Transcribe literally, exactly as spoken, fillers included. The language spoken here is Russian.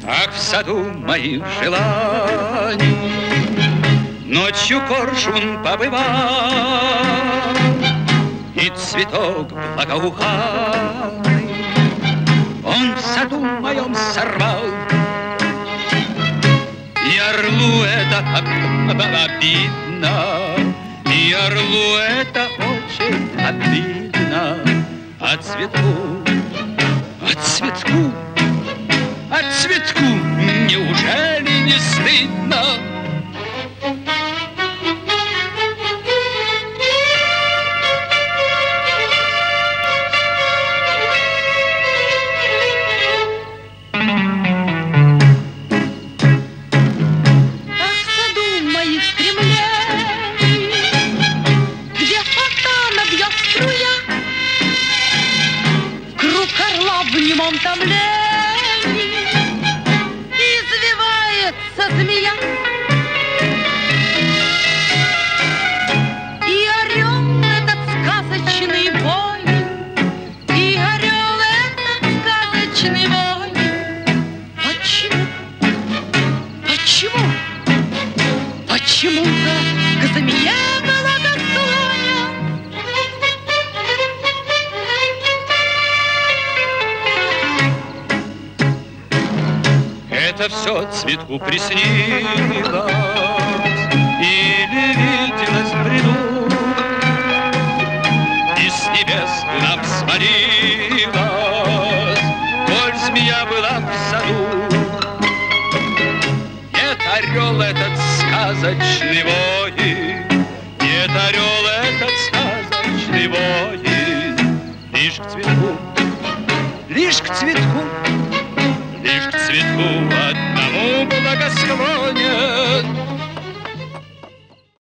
Так в саду моих желаний ночью коршун побывал, и цветок благоуханный он в саду моем сорвал. И орлу это обидно, и орлу это очень обидно. А цветку, а цветку, а цветку неужели не стыдно? В немом томлении извивается змея, и орел этот сказочный воин, и орел этот сказочный воин. Почему? Почему? Почему-то к змее благосклонен. Это все цветку приснилось или виделось в бреду, и с небес к нам свалилась, коль змея была в саду. Нет, орел этот сказочный воин, нет, орел этот сказочный воин, лишь к цветку, лишь к цветку